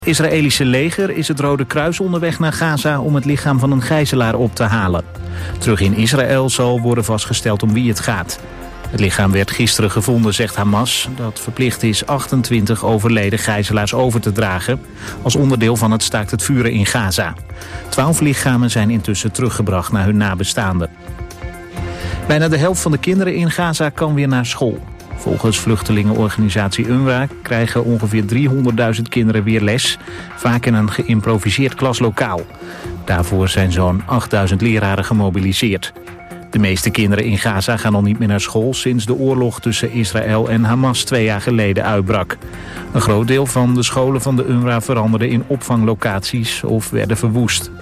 Israëlische leger is het Rode Kruis onderweg naar Gaza om het lichaam van een gijzelaar op te halen. Terug in Israël zal worden vastgesteld om wie het gaat. Het lichaam werd gisteren gevonden, zegt Hamas, dat verplicht is 28 overleden gijzelaars over te dragen als onderdeel van het staakt het vuren in Gaza. 12 lichamen zijn intussen teruggebracht naar hun nabestaanden. Bijna de helft van de kinderen in Gaza kan weer naar school. Volgens vluchtelingenorganisatie UNRWA krijgen ongeveer 300.000 kinderen weer les, vaak in een geïmproviseerd klaslokaal. Daarvoor zijn zo'n 8.000 leraren gemobiliseerd. De meeste kinderen in Gaza gaan al niet meer naar school sinds de oorlog tussen Israël en Hamas 2 jaar geleden uitbrak. Een groot deel van de scholen van de UNRWA veranderde in opvanglocaties of werden verwoest.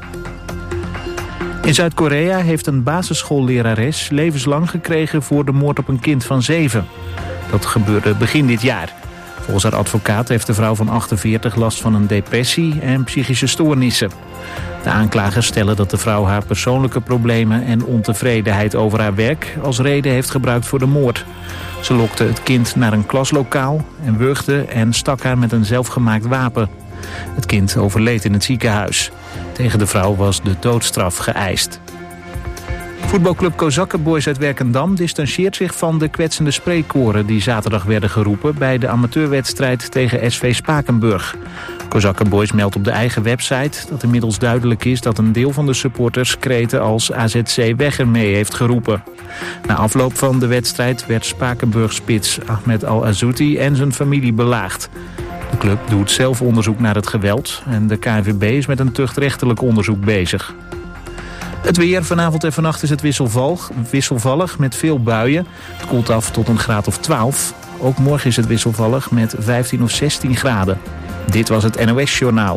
In Zuid-Korea heeft een basisschoollerares levenslang gekregen voor de moord op een kind van 7. Dat gebeurde begin dit jaar. Volgens haar advocaat heeft de vrouw van 48 last van een depressie en psychische stoornissen. De aanklagers stellen dat de vrouw haar persoonlijke problemen en ontevredenheid over haar werk als reden heeft gebruikt voor de moord. Ze lokte het kind naar een klaslokaal en wurgde en stak haar met een zelfgemaakt wapen. Het kind overleed in het ziekenhuis. Tegen de vrouw was de doodstraf geëist. Voetbalclub Kozakkenboys uit Werkendam distanceert zich van de kwetsende spreekkoren die zaterdag werden geroepen bij de amateurwedstrijd tegen SV Spakenburg. Kozakkenboys meldt op de eigen website dat inmiddels duidelijk is dat een deel van de supporters kreten als AZC weg ermee heeft geroepen. Na afloop van de wedstrijd werd Spakenburg-spits Ahmed Al-Azouti en zijn familie belaagd. De club doet zelf onderzoek naar het geweld en de KNVB is met een tuchtrechtelijk onderzoek bezig. Het weer, vanavond en vannacht is het wisselvallig met veel buien. Het koelt af tot een graad of 12. Ook morgen is het wisselvallig met 15 of 16 graden. Dit was het NOS Journaal.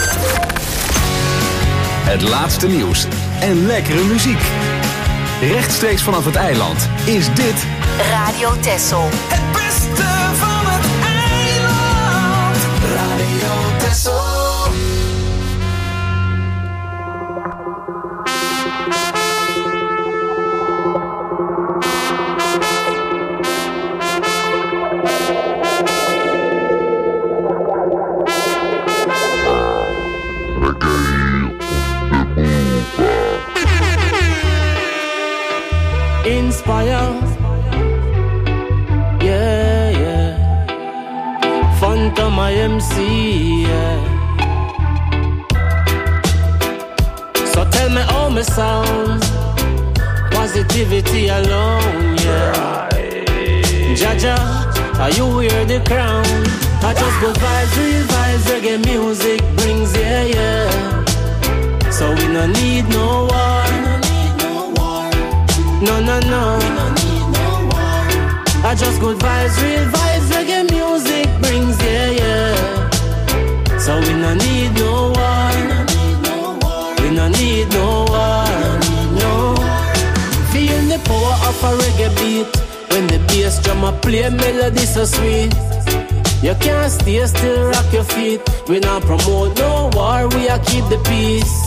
Het laatste nieuws en lekkere muziek. Rechtstreeks vanaf het eiland is dit Radio Texel. Het beste van het eiland. Radio Texel. Inspire, yeah, yeah. Phantom IMC, yeah. So tell me how me sound. Positivity alone, yeah. Jaja, are you wear the crown? I just good vibes, real vibes, reggae music brings, yeah, yeah. So we no need no war. No, no, no. We don't need no war. I just good vibes, real vibes, reggae music brings, yeah, yeah. So we don't need no war. We don't need no war. No. Feel the power of a reggae beat. When the bass drum a play, melody so sweet. You can't stay still, rock your feet. We not promote no war, we a keep the peace.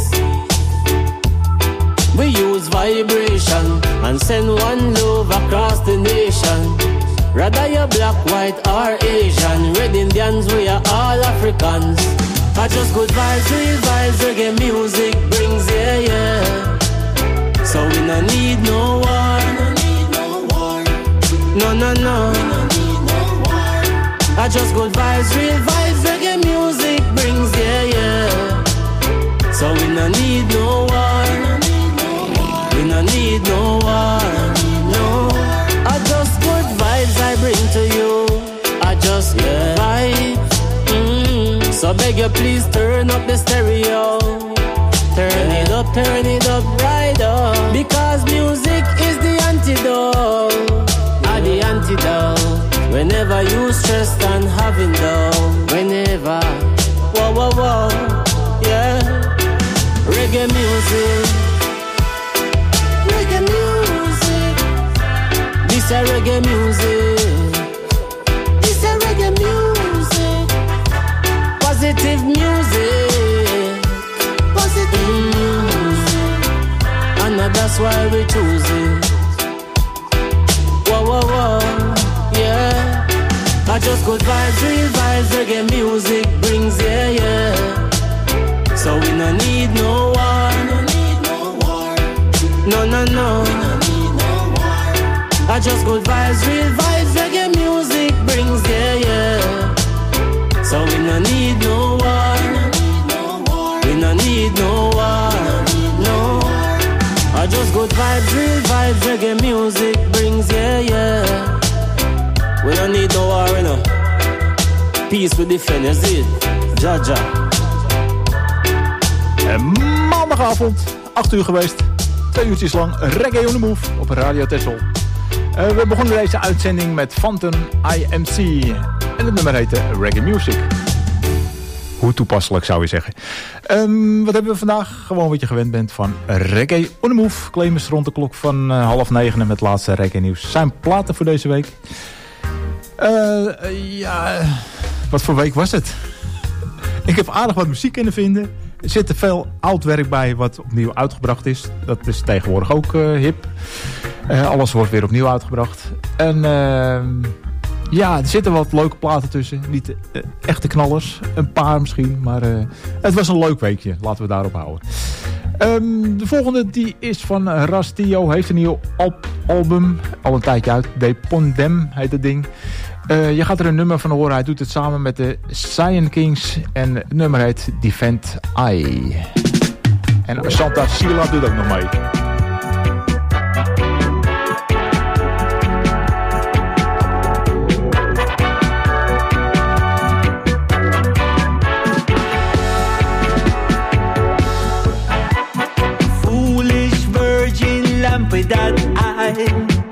We use vibration and send one love across the nation. Rather you black, white or Asian, Red Indians, we are all Africans. I just good vibes, real vibes, reggae music brings, yeah, yeah. So we no need no war. No, no, no. I just good vibes, real vibes, reggae music brings, yeah, yeah. So we no need no war. We no need no war, no. I just good vibes I bring to you. I just good vibes. So beg you please turn up the stereo. Turn it up right up. Because music is the antidote. The antidote. Whenever you stressed and having dough. Whenever, whoa, whoa, whoa, yeah. Reggae music. Reggae music. This a reggae music. This a reggae music. Positive music. Positive music. And that's why we choose it. Whoa, whoa, whoa, yeah. I just good vibes, real vibes, reggae music brings, yeah, yeah. So we no need no war. No, no, no. I just good vibes, real vibes, reggae music brings, yeah, yeah. So we no need no war. We no need no war. No. I just good vibes, real vibes, reggae music brings, yeah, yeah. We don't need no war, you know. Peace we defend, you see it? Jaja. Maandagavond, 8 uur geweest. 2 uurtjes lang Reggae on the Move op Radio Texel. We begonnen deze uitzending met Phantom IMC. En het nummer heette Reggae Music. Hoe toepasselijk zou je zeggen. Wat hebben we vandaag? Gewoon wat je gewend bent van Reggae on the Move. Claimers rond de klok van 8:30 met het laatste reggae nieuws. Zijn platen voor deze week. Ja, wat voor week was het? Ik heb aardig wat muziek kunnen vinden. Er zit er veel oud werk bij wat opnieuw uitgebracht is. Dat is tegenwoordig ook hip. Alles wordt weer opnieuw uitgebracht. En ja, er zitten wat leuke platen tussen. Niet echte knallers. Een paar misschien. Maar het was een leuk weekje. Laten we daarop houden. De volgende die is van Rastio. Heeft een nieuw album. Al een tijdje uit. De Pondem heet het ding. Je gaat er een nummer van horen. Hij doet het samen met de Cyan Kings. En het nummer heet Defend I. En Santa Sila doet ook nog mee. Foolish virgin lamp with that eye.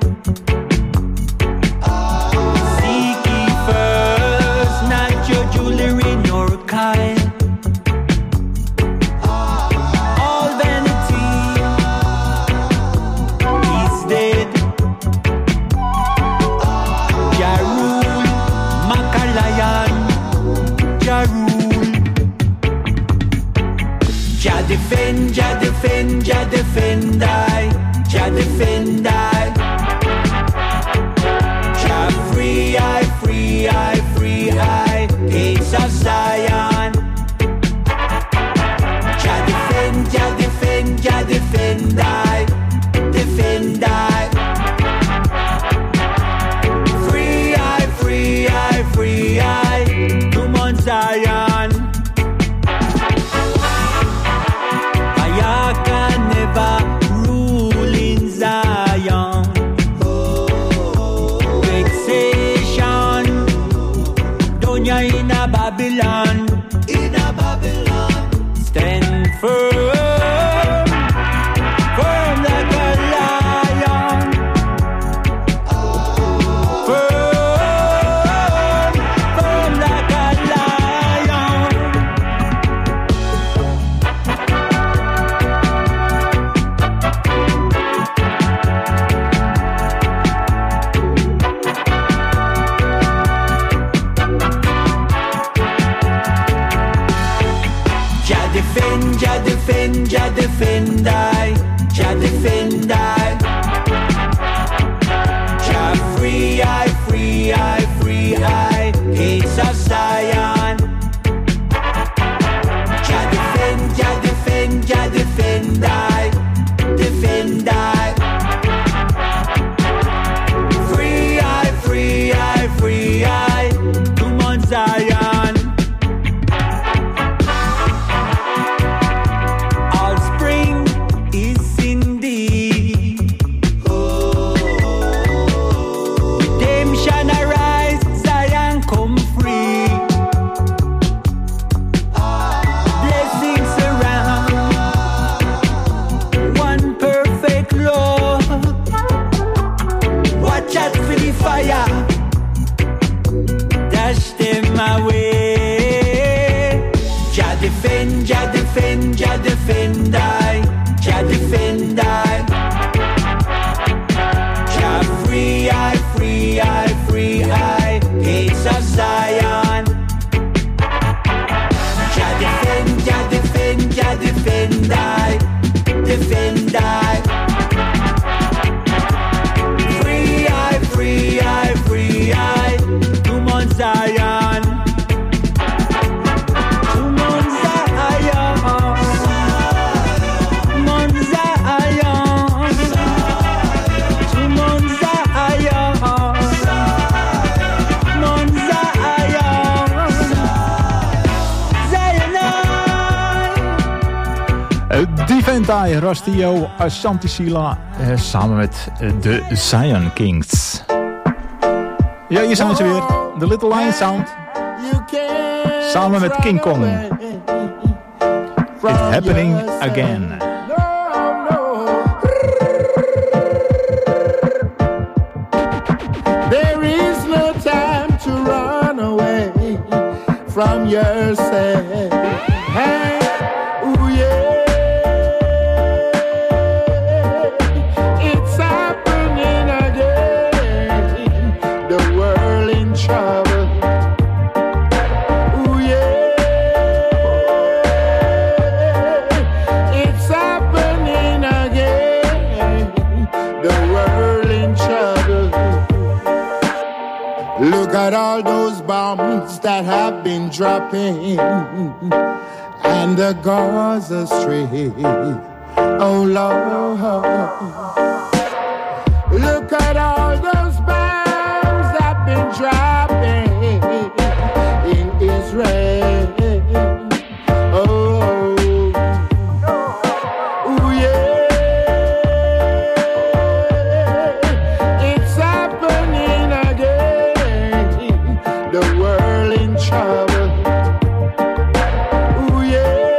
Jah defend I, Jah defend I. Jah free I, free I, free I. Gates of Zion. Jah defend, Jah defend, Jah defend I, defend I. Free I, free I, free I. To Mount Zion. Rule in Zion. Vexation. Donya in a Babylon. In a Babylon. Stand firm. Firm like a lion. Firm. Firm like a lion. Jah defend, Jah defend I, Jah defend I. Jah free I, free I, free I. Gates of Zion. Jah defend, Jah defend, Jah defend I, defend I. Free I, free I, free I. To Mount Zion. Jah defend, Jah defend I, Jah defend I. Jah free I, free I, free I. Gates of Zion. Jah defend, Jah defend, Jah defend I, defend I. Free I, free I, free I. To Mount Sentai, Rastio, Ashanti Sila, samen met de Zion Kings. Ja, hier zijn ze weer. The Little Lion Sound. Samen met King Kong. It's happening again. There is no time to run away from yourself. Hey, ooh yeah. It's happening again. The world in trouble. Ooh yeah. It's happening again. The world in trouble. Look at all those bombs that have been dropping and the Gaza Strip. Oh Lord. Look at all those bombs that have been dropping in Israel. Oh, ooh yeah. It's happening again. The world in trouble. Ooh yeah.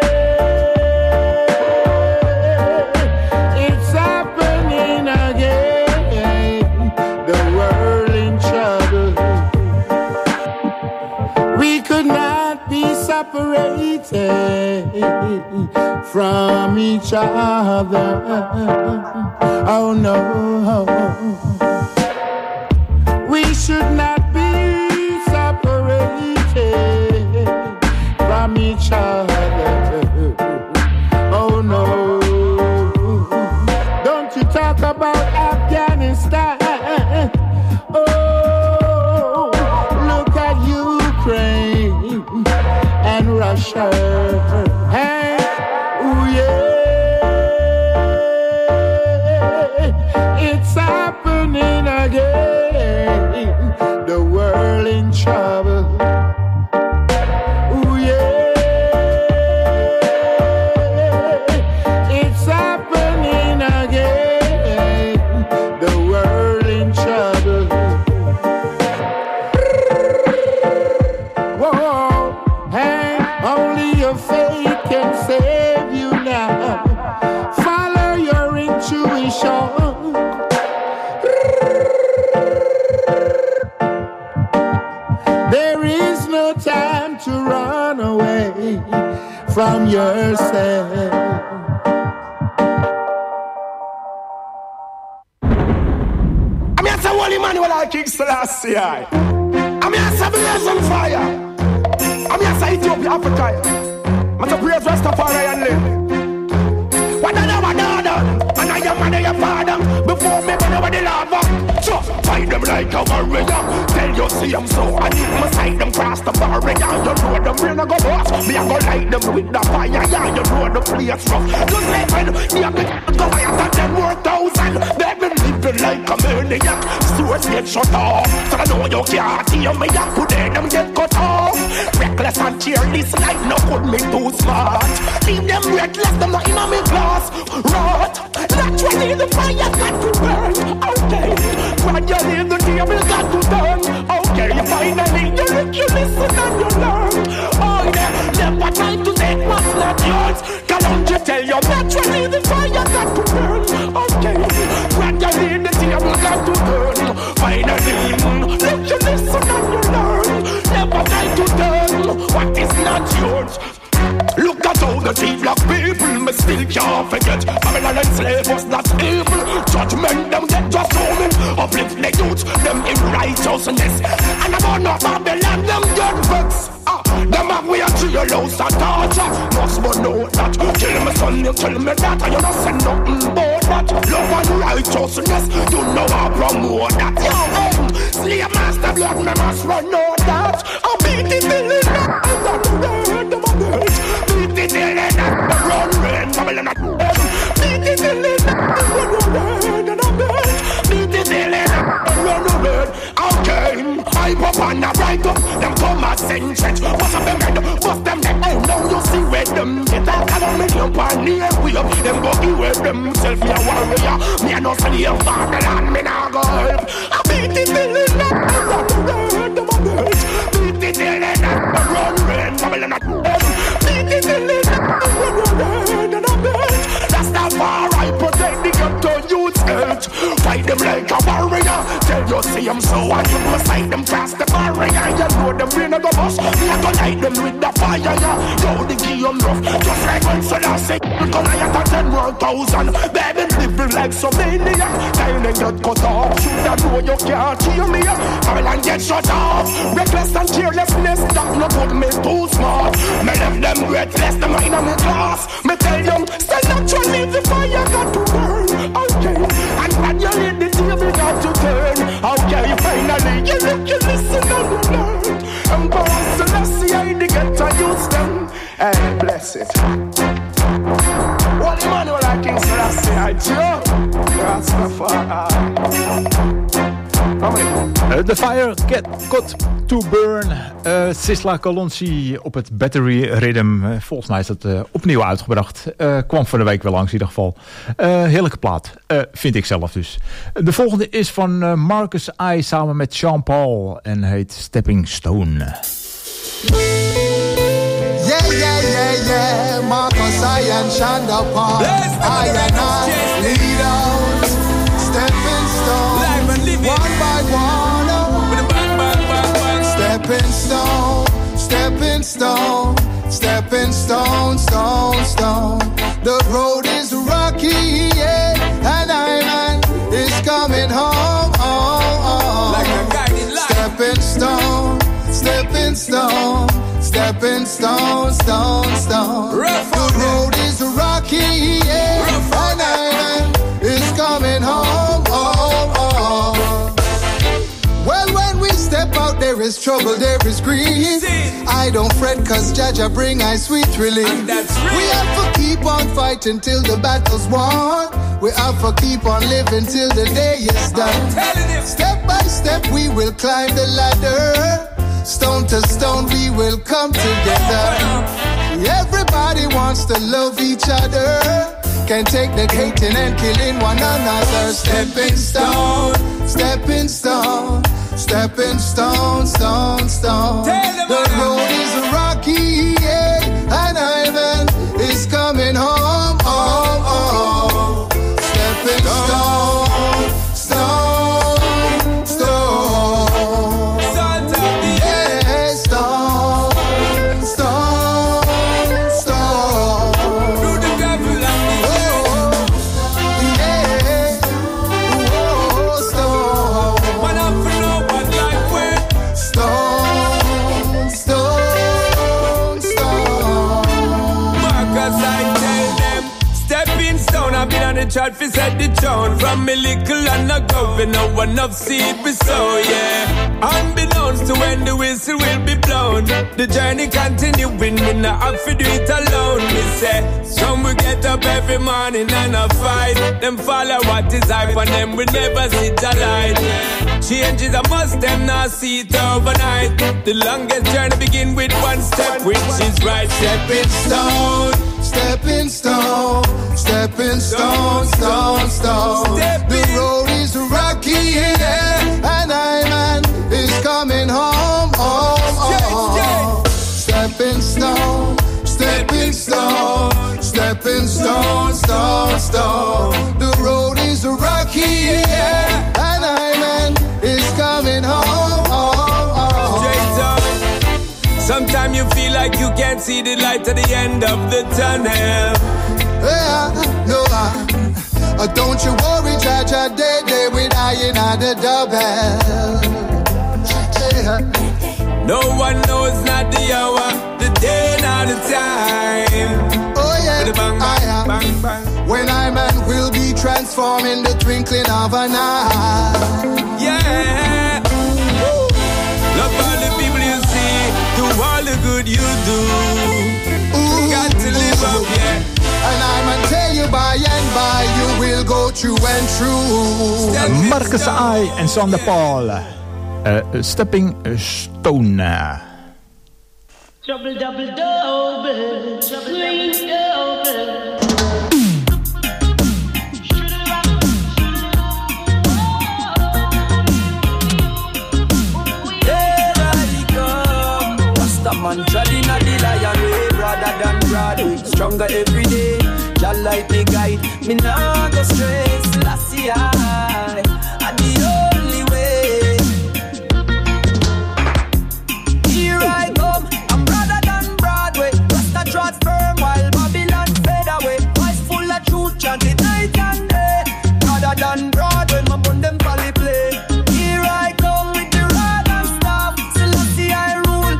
It's happening again. The world in trouble. We could not be separated from each other. Oh no. We should not be separated from each other. Oh no. Don't you talk about Afghanistan. Oh, look at Ukraine and Russia. Hey, ooh yeah. It's happening again. The world in trouble. Ooh yeah. It's happening again. The world in trouble. Whoa, hey, only your faith can save you now. Follow your intuition. There is no time to run away from yourself. I mean, it's a holy man who like King Selassie. I mean, it's a blaze on fire. I mean, it's a Ethiopia, Africa. I'm a praise Rastafari and live. What I never done, and I am man of your father. Before me, but over the lava. So, fight them like a warrior. Tell you, see them so. I need my side them cross the barrier. You know them brain a go boss. Me a go light them with the fire. Yeah, you know the place rough. Just like when me a big go higher than them worth thousand. They been living like a maniac. Source get shut off. So I know you can't hear me. I could hear them get cut off. Reckless and cheerless like no could me too smart. Leave them reckless, them not in my class. Rot. Naturally the fire got to burn. Okay. Gradually the table got to turn. Okay. Finally you listen and you learn. Oh yeah. Never try to take what's not yours. Can't you tell you naturally the fire got to burn. Okay. Gradually the table got to turn. Finally you listen and you learn. Never try to turn what is not yours. Look at all the G-Block people, me still can't forget. Babylon and slave was not evil. Judgment them get just human. Uplift the youth, them in righteousness. And about no Babylon, them get vexed. Them have we a jailhouse and torture. Must but know that. Kill me son, you kill me daughter. You don't say nothing about that. Love and righteousness, you know I promote that. Yo, slave master blood, me must run out that. I'll beat it till it not. I'm not the word of a bitch. Beat it till it not. The run rain, Babylon at beat it till it not. The run rain, and I'm dead. Beat it till it not. The run rain. Okay, I pop on the right up. Them come and send church. What's up them head? Bust them neck. now you see where them get out and make them pan near we up. Them go give where them self me a warrior. Me a no slave Babylon, me nah go help. I beat it till it not run red, them a bird. Beat it till it not run red, Babylon not dead. Beat it till it not run red, and a bird. That's the far I protect the ghetto youth's health. Fight them like a warrior. Tell you see them so and you go fight them cross the barrier. You know them brain a go bust. Me a go light them with the fire, yeah. Yo, the game rough. Just like when Selassie Goliath at 10,000. Baby living like so maniac. Time they get cut off. Should I know you can't hear me? Babylon get shut off. Reckless and carelessness that no put me too smart. Me left them breathless, them in my class. Me tell them, stay naturally the fire got to burn. Okay, and when you lead the table got to turn. Okay, finally you look, you listen and you learn. Emperor Selassie, I the get to use them. Hey, bless it. What Emmanuel like King Selassie, I Joe. The Fire Got to Burn. Sisla Kalonji op het Battery Rhythm. Volgens mij is dat opnieuw uitgebracht. Kwam van de week wel langs in ieder geval. Heerlijke plaat. Vind ik zelf dus. De volgende is van Marcus I samen met Sean Paul. En heet Stepping Stone. Yeah, yeah, yeah, yeah. Marcus I and Shonda Paul. I and I lead out. Stepping stone. One by one. Stepping stone. Stepping stone. Stepping stone. Stone, stone. The road is rocky, yeah. And Iron is coming home. Like a guiding light. Stepping stone. Stepping stone. Stepping stone, stone, stone. The road is rocky, yeah. And Iron is coming home, Well, when we step out, there is trouble, there is grief. I don't fret, cause Jaja bring I sweet relief. We have to keep on fighting till the battle's won. We have to keep on living till the day is done. Step by step, we will climb the ladder. Stone to stone, we will come together. Everybody wants to love each other. Can't take the hating and killing one another. Stepping stone, stepping stone, stepping stone, stone, stone. The road is rocky, yeah, and Ivan is coming home, Stepping stone, stone, stone. Yeah, stone, stone, stone. Through the devil and yeah, stone. one up for no one like when. Stone, stone, stone. Marcus, I tell them, stepping stone. I've been on the chart for set the tone. From me little and a governor, one of seed we sow, yeah. Unbeknownst to when the whistle will be blown. The journey continuing, we not have to do it alone. Me say, some will get up every morning and a fight. Them follow what is hype and them will never sit alight. Change is a must, them not see it overnight. The longest journey begin with one step, which is right. Stepping stone. Stepping stone, stepping stone, stone, stone. The road is rocky, yeah, and Iron is coming home, Stepping stone, stepping stone, stepping stone, stone, stone. The road is rocky, yeah, and Iron is coming home, Straight up. Sometimes you feel like you can't see the light at the end of the tunnel. Yeah, no, don't you worry, Jaja, day with Iron at the double. No one knows not the hour, the day, not the time. Oh yeah, bang, bang, bang, bang. When Iron will be transformed in the twinkling of an eye. Yeah. Woo. Love all the people you see, do all the good you do. Ooh. Got to live up, yeah. And I'ma tell you by and by you will go through and through. Marcus I en Sander Paul. Stepping Stone. Trouble double double, trouble double. Man treading on the lion way, rather than Broadway. Stronger every day, just like me guide. Me nah go stray, Selassie I the only way. Here I come, I'm rather than Broadway. Rasta trot firm while Babylon fade away. Voice full of truth, chanted night and day. Rather than Broadway, my bun them folly play. Here I come with the rod and staff. Selassie I rule.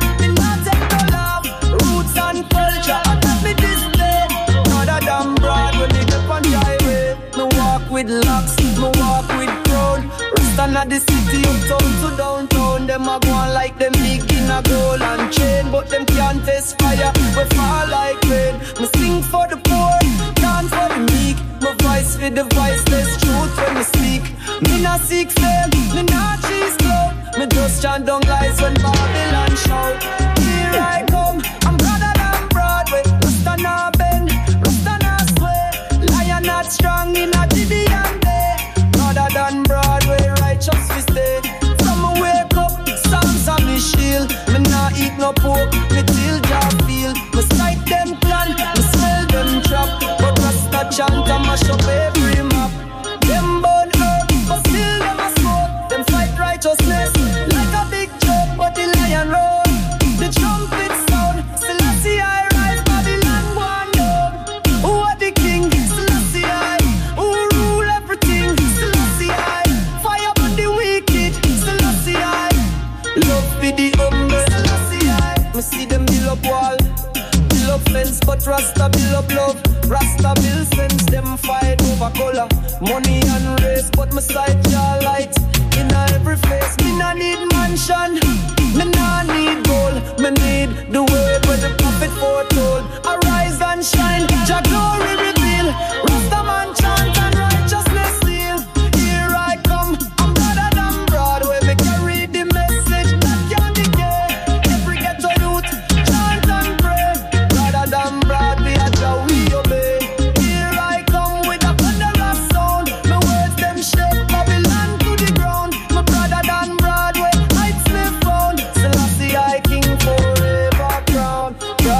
Culture, I got me display. Rather than broad when they up on the highway. Me walk with locks, me walk with crown. Rasta at the city, uptown to downtown. Them a go on like them big in a gold and chain, but them can't taste fire. We fall like rain. Me sing for the poor, dance for the meek. My voice for the voiceless, truth when me speak. Me not seek fame, me not chase clout. Me just chant down lies when Babylon shout. Here I come, I'm brother than Broadway. Rasta na bend, Rasta na sway. Lion not strong in a Gideon day. Brother than Broadway, righteous we stay. From me wake up, Psalms on me shield. Me nah eat no pork, me till Jah feel. Me sight them plan, me smell them trap. But Rasta chant and mash up every map. Them burn earth, but still them a smoke. Them fight righteousness like a big joke, but the lion roar. The trumpet sound, Selassie I rise, Babylon one down. Who are the king? Selassie I. Who rule everything? Selassie I. Fire on the wicked, Selassie I. Love for the humble, Selassie I. Me see them build up wall, build up fence, but Rasta build up love. Rasta build sense, them fight over color, money and race, but my sight your light in every face. Me nah need mansion, me nah need gold, me need the word where the prophet foretold. Arise and shine, Jah glory reveal. Rasta man chant and righteousness seal. Here I come, I'm brother than Broadway. Me carry the message that can't decay. Every ghetto youth chant and pray. Brother than Broadway, a Jah we obey. Here I come with a thunderous sound. My words them shake Babylon to the ground. My brother than Broadway, heights me found. Selassie I king forever crown.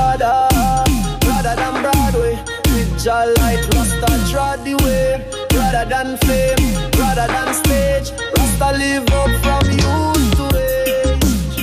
Brother than Broadway, with Jah light, Rasta trod the way. Brother than fame, brother than stage, Rasta live up from youth to age.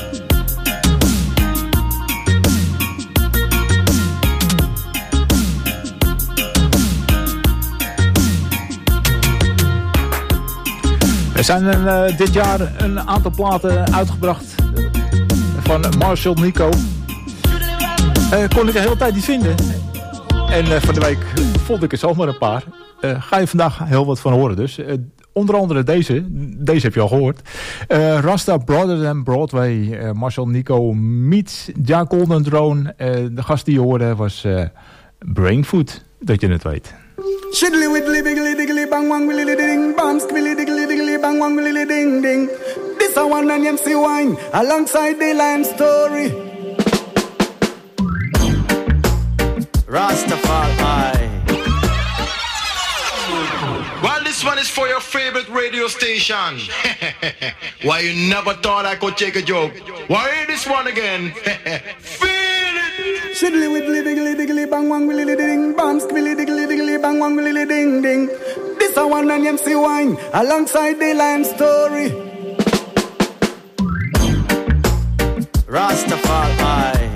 Er zijn dit jaar een aantal platen uitgebracht van Marshall Nico. Kon ik de hele tijd niet vinden. En van de week vond ik er zomaar een paar. Ga je vandaag heel wat van horen dus. Onder andere deze heb je al gehoord. Rasta Brother Than Broadway. Marshall Nico meets Ja Golden Drone. De gast die je hoorde was Brainfood, dat je het weet. Shiddly widdly diggly diggly bang wang willy ding bam skilly diggly diggly bang wang willy ding ding. This a one and MC Wine alongside the Lime Story. Rastafari. Well, this one is for your favorite radio station. Why you never thought I could take a joke? Why this one again? Feel it. Shiddly widdly diggly diggly bang wang willy ding bam skilly diggly diggly bang wang willy ding ding. This a one and MC Wine alongside the Lime Story. Rastafari.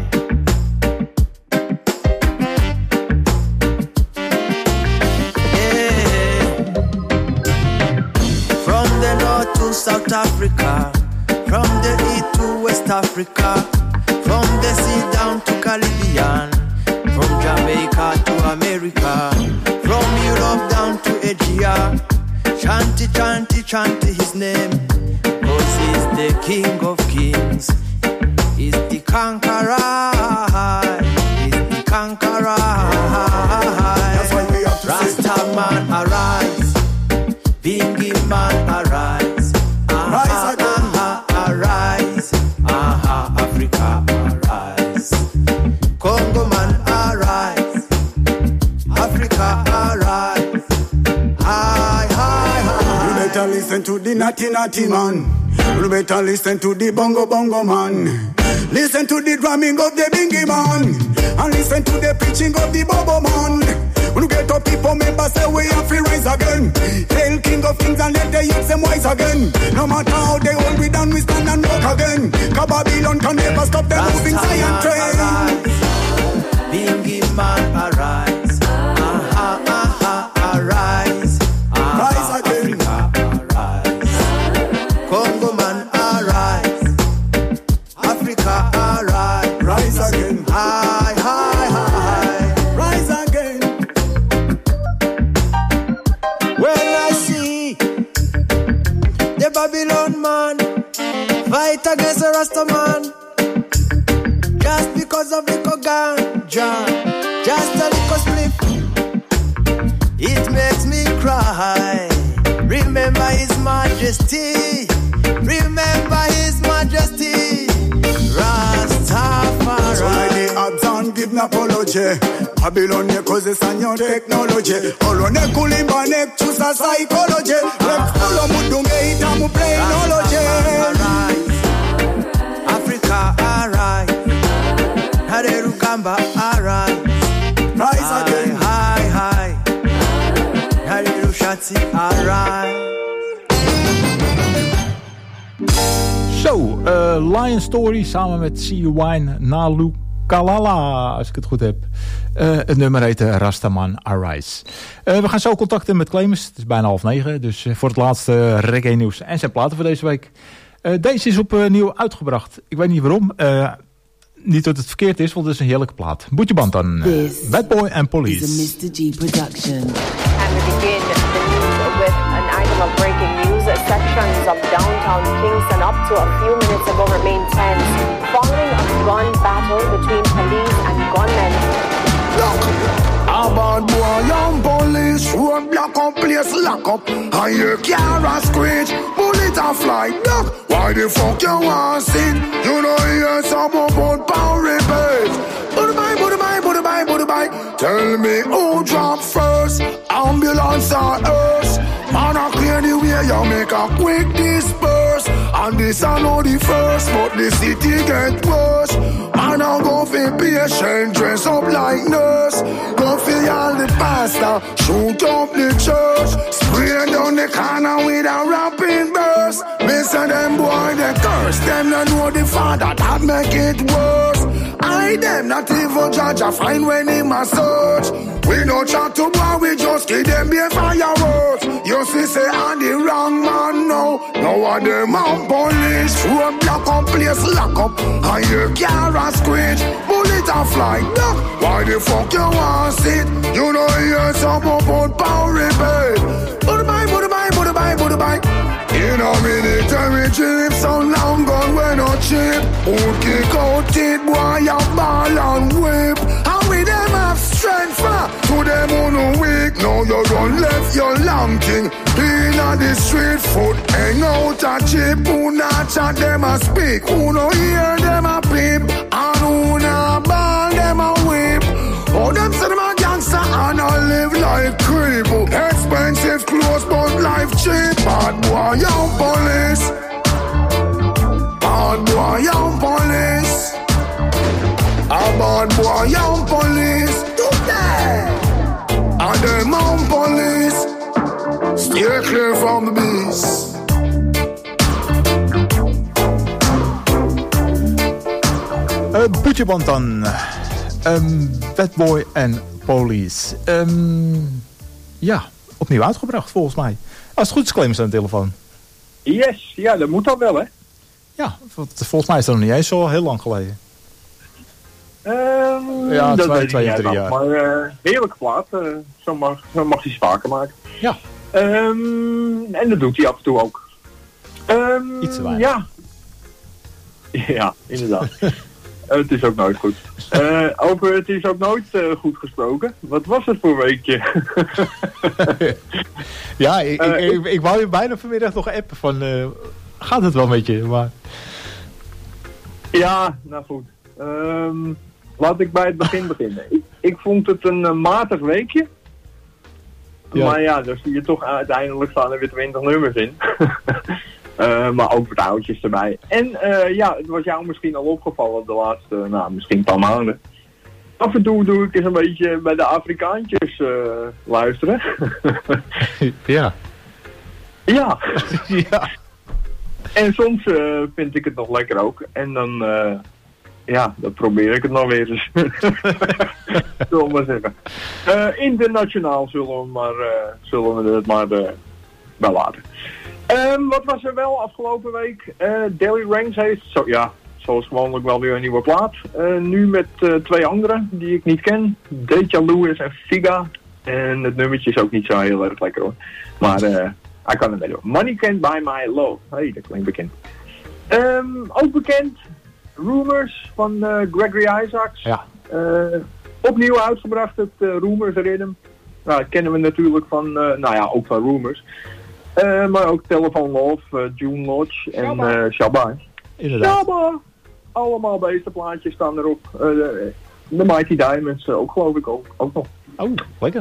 South Africa, from the east to West Africa, from the sea down to Caribbean, from Jamaica to America, from Europe down to Asia. Chanty, chanty, chanty his name, 'cause he's the King of Kings, he's the conqueror, he's the conqueror. That's why we have to Rasta man arise, Bingy man arise. Arise, Africa, arise. to the natty natty man. You better listen to the bongo bongo man. Listen to the drumming of the bingy man. And listen to the preaching of the bobo man. When you get up, people members say we have to rise again. Hail King of Kings and let the youth them wise again. No matter how they hold we down, we stand and walk again. Cause Babylon can never stop them moving Zion train. Bingy man arise. Arise. Rise again. Africa arise. Congo man arise. Africa arise. Rise again. High, high, high. Rise again. When I see the Babylon man fight against the Rasta man, just because of little ganja, just a little spliff, it makes me cry. Remember His Majesty, remember His Majesty, Rastafari. So like the Abzan give an apology. Babylon ne causes and your technology. Olo ne kulimba ne chusa psychology. Rep full of mudunge itamu plainology. Africa arise. Hareru Kamba arise. Rise again. High, high. Hareru Shati arise. Zo, Lion Story samen met C.U. Wine, Nalu Kalala, als ik het goed heb. Het nummer heet Rastaman Arise. We gaan zo contacten met Clemens. Het is bijna 8:30, dus voor het laatste reggae nieuws en zijn platen voor deze week. Deze is opnieuw uitgebracht. Ik weet niet waarom. Niet dat het verkeerd is, want het is een heerlijke plaat. Boetje band dan. Bad Boy and Police. Is a Mr. G production. And we begin the news with an item of breaking news. Sections of downtown Kingston up to a few minutes ago remain tense following a gun battle between police and gunmen. Look, a bad boy and police road block up, place lock up. And you can't screech, bullet a fly. Look, why the fuck you want sit? You know hear some about power rebate. Bye. Tell me who drop first, ambulance or hearse. Man, I clear the way, you make a quick disperse. And this I know the first, but the city get worse. Man, I go for patient, dress up like nurse. Go for all the pastor, shoot up the church. Spray down the corner with a rapping burst. Listen them boy, they curse, them not know the father, that make it worse. I them not even judge, I find when in my search. We no chat to boy, we just give them be fireworks. You see say I'm the wrong man now. Now of them on police, road block up, place lock up. And you can't screech, bullet a fly. Duck, why the fuck you want sit? You know hear some about power rebate. Bye. In a military jeep, so long gone we're not cheap. Who kick out it, boy, you ball and whip. And we them have strength, to them who no weak. Now you run left your long thing. In a the street foot, hang out a chip. Who not chat them a speak. Who no hear them a peep. And who not ball them a whip. Oh, them say them a gangster and I live like creep. Expensive clothes but life cheap. Bad boy, young police. Bad boy, young police. A bad boy, young police. Today. And them young police. Stay clear from the beast. Boetje band dan. Bad Boy and Police. Ja, opnieuw uitgebracht volgens mij. Als het goed is, Clemens aan de telefoon. Yes, ja, dat moet dan wel, hè? Ja, volgens mij is dat nog niet eens zo heel lang geleden. Ja, twee of 3 jaar. Maar heerlijke plaat, zo mag hij vaker maken. Ja. En dat doet hij af en toe ook. Iets te weinig. Ja, inderdaad. Het is ook nooit goed. Over het is ook nooit goed gesproken. Wat was het voor weekje? Ja, ik wou je bijna vanmiddag nog appen van... gaat het wel met je? Maar... Ja, nou goed. Laat ik bij het begin beginnen. Ik vond het een matig weekje. Ja. Maar ja, dan zie je toch uiteindelijk staan er weer 20 nummers in. Maar ook wat oudjes erbij. En ja, het was jou misschien al opgevallen de laatste, misschien een paar maanden. Af en toe doe ik eens een beetje bij de Afrikaantjes luisteren. Ja. Ja. Ja. En soms vind ik het nog lekker ook. En dan, ja, dan probeer ik het nog weer eens. Zullen we maar zeggen. Internationaal zullen we het maar bij laten. Wat was er wel afgelopen week? Daily Ranks heeft, zoals gewoonlijk wel weer een nieuwe plaat. Nu met 2 anderen die ik niet ken. Deja Lewis en Figa. En het nummertje is ook niet zo heel erg lekker hoor. Maar hij kan er mee door. Money Can't Buy My Love. Hey, dat klinkt bekend. Ook bekend. Rumors van Gregory Isaacs. Ja. Opnieuw uitgebracht het Rumors Rhythm. Nou, dat kennen we natuurlijk van, ook van Rumors. Maar ook Telephone Love, June Lodge en Shabba. Inderdaad. Shabba! Allemaal deze plaatjes staan erop. De Mighty Diamonds ook geloof ik ook nog. Oh, lekker.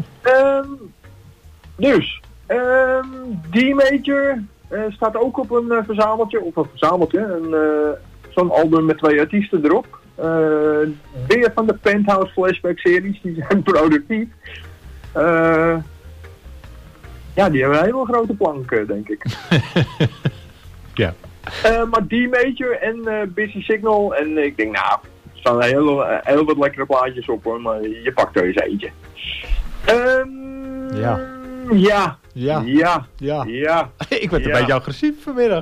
Dus, D-Major staat ook op een verzameltje. Zo'n album met 2 artiesten erop. Weer van de Penthouse Flashback series, die zijn productief. Ja, die hebben een hele grote plank, denk ik. Ja. Maar D-Major en Busy Signal. En ik denk, er staan heel wat lekkere plaatjes op hoor. Maar je pakt er eens eentje. Ja. Ik werd een beetje agressief vanmiddag.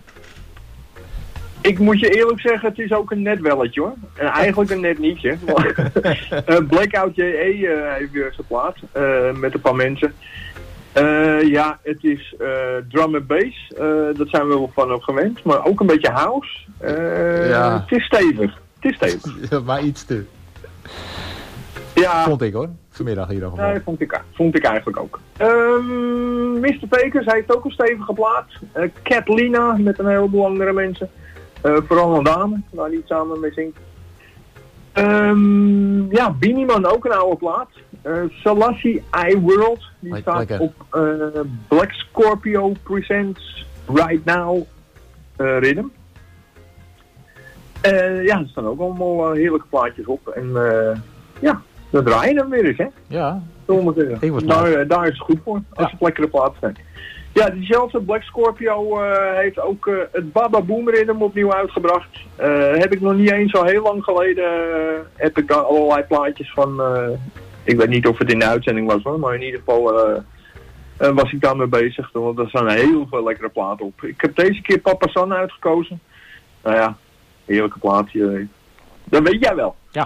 Ik moet je eerlijk zeggen, het is ook een net welletje hoor. Eigenlijk een net nietje. Blackout J.A. heeft weer zijn plaats. Met een paar mensen. Ja, het is drum en bass. Dat zijn we wel van op gewend. Maar ook een beetje house. Het is stevig. Ja, maar iets te. Ja. Vond ik hoor. Vanmiddag hier nog. Nee, vond ik eigenlijk ook. Mr. Fakers heeft ook een stevige plaat. Catlina met een heleboel andere mensen. Vooral een dame, waar die samen mee zingt. Beanie Man ook een oude plaat. Selassie iWorld, die staat lekker op Black Scorpio Presents Right Now Rhythm. Er staan ook allemaal heerlijke plaatjes op. En we draaien hem weer eens, hè? Ja. Daar is het goed voor, als het lekkere plaat zijn. Ja, diezelfde Black Scorpio heeft ook het Baba Boom Rhythm opnieuw uitgebracht. Heb ik nog niet eens zo heel lang geleden, heb ik daar allerlei plaatjes van, ik weet niet of het in de uitzending was hoor, maar in ieder geval was ik daarmee bezig, want er staan heel veel lekkere platen op. Ik heb deze keer Papa San uitgekozen. Nou ja, heerlijke plaatje. Dat weet jij wel. Ja.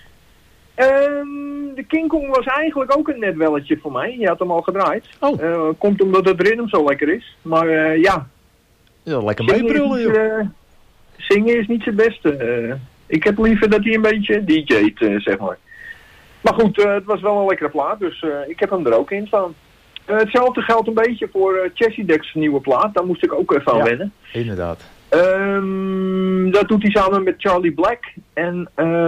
De King Kong was eigenlijk ook een net welletje voor mij. Je had hem al gedraaid. Oh. Komt omdat het ritme zo lekker is. Maar ja, lekker meebrullen joh. Zingen is niet zijn beste. Ik heb liever dat hij een beetje DJ't, zeg maar. Maar goed, het was wel een lekkere plaat. Dus ik heb hem er ook in staan. Hetzelfde geldt een beetje voor Chessie Deck's nieuwe plaat. Daar moest ik ook even aan wennen. Inderdaad. Dat doet hij samen met Charlie Black. En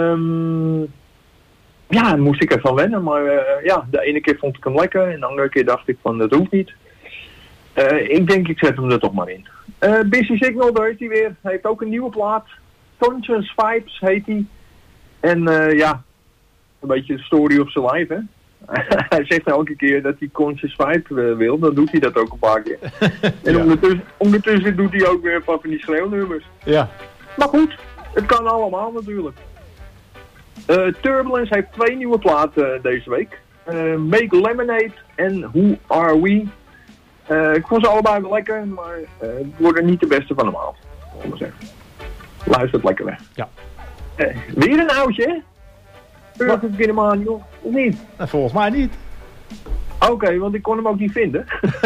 daar moest ik even aan wennen. Maar de ene keer vond ik hem lekker. En de andere keer dacht ik van, dat hoeft niet. Ik denk, ik zet hem er toch maar in. Busy Signal, daar heeft hij weer. Hij heeft ook een nieuwe plaat. Conscious Vibes heet hij. En een beetje de story of zijn life, hè. Hij zegt elke keer dat hij Conscious Vibe wil. Dan doet hij dat ook een paar keer. En ondertussen doet hij ook weer van die schreeuwnummers. Ja. Maar goed, het kan allemaal natuurlijk. Turbulence heeft 2 nieuwe platen deze week. Make Lemonade en Who Are We. Ik vond ze allebei wel lekker, maar het worden niet de beste van allemaal. Luister het lekker weg. Ja. Weer een oudje, hè? Perfect Gineman, joh. Of niet? Volgens mij niet. Oké, want ik kon hem ook niet vinden.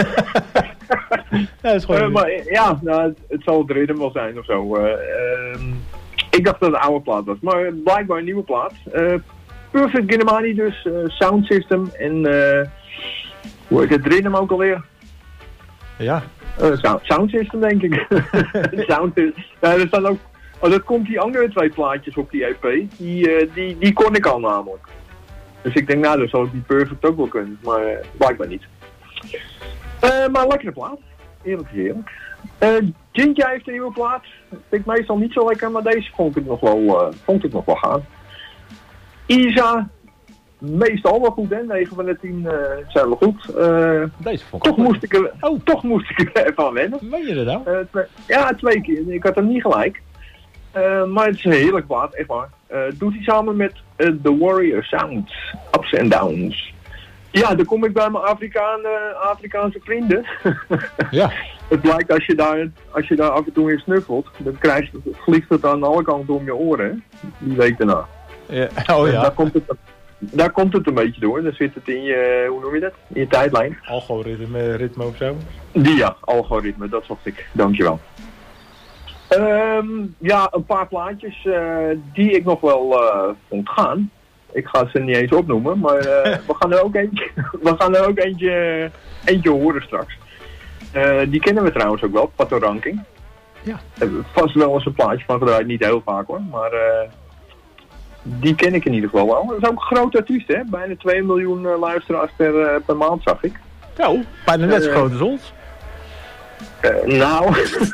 Dat is gewoon maar het zal het ritme wel zijn of zo. Ik dacht dat het een oude plaat was, maar blijkbaar een nieuwe plaat. Perfect Ginemani dus, Sound System en hoe heet het ritme ook alweer? Ja. Sound System denk ik. Sound System. Ja, er staan ook, dat komt die andere 2 plaatjes op die EP, die kon ik al namelijk. Dus ik denk, dat zal ik die Perfect ook wel kunnen, maar blijkbaar niet. Maar lekkere plaat. Eerlijk is eerlijk. Ginger heeft een nieuwe plaat. Vind ik meestal niet zo lekker, maar deze vond ik nog wel gaan. Isa, meestal wel goed, hè? 9 van de 10 zijn wel goed. Deze vond ik toch moest ik er even aan wennen. Meen je dat nou? 2 keer. Ik had hem niet gelijk. Maar het is een heerlijk plaat, echt waar. Doet hij samen met The Warrior Sounds, Ups and Downs. Ja, dan kom ik bij mijn Afrikaanse vrienden. Ja. Het blijkt als je daar af en toe in snuffelt, dan vliegt het aan alle kanten om je oren, hè? Die week daarna. Ja. Oh ja. Daar komt het een beetje door. Dan zit het in je, hoe noem je dat? In je tijdlijn. Algoritme of zo? Algoritme, dat zocht ik. Dankjewel. Ja, een paar plaatjes die ik nog wel vond gaan. Ik ga ze niet eens opnoemen, maar we gaan er ook eentje horen straks. Die kennen we trouwens ook wel, Pato Ranking. Ja. Vast wel eens een plaatje van gedraaid, niet heel vaak hoor, maar die ken ik in ieder geval wel. Dat is ook een groot artiest, hè? Bijna 2 miljoen luisteraars per maand, zag ik. Nou, bijna net zo groot als ons. Nou...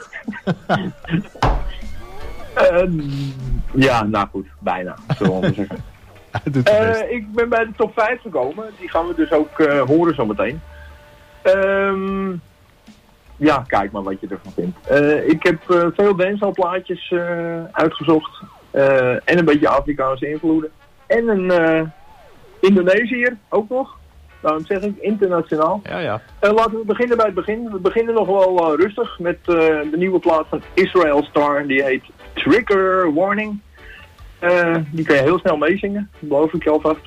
ja, nou goed, bijna, zullen we maar zeggen. Ik ben bij de top 5 gekomen. Die gaan we dus ook horen zometeen. Ja, kijk maar wat je ervan vindt. Ik heb veel dancehall plaatjes uitgezocht. En een beetje Afrikaanse invloeden. En een Indonesiër ook nog. Daarom zeg ik internationaal. Ja. Laten we beginnen bij het begin. We beginnen nog wel rustig met de nieuwe plaat van Israel Star. Die heet Trigger Warning. Die kan je heel snel meezingen, beloof ik je alvast.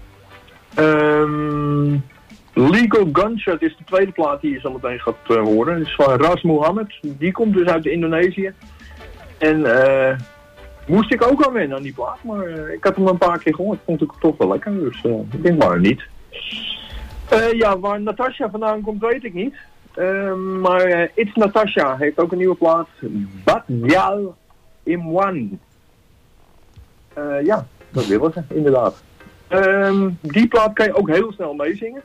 Legal Gunshot is de tweede plaat die je zo meteen gaat horen. Dat is van Ras Mohammed. Die komt dus uit Indonesië. En moest ik ook aan wennen aan die plaat. Maar ik had hem een paar keer gehoord. Vond ik het toch wel lekker. Dus ik denk maar niet. Ja, waar Natasha vandaan komt weet ik niet. Maar It's Natasha heeft ook een nieuwe plaat. Badjal Imwan. Ja, dat willen ze, inderdaad. Die plaat kan je ook heel snel meezingen.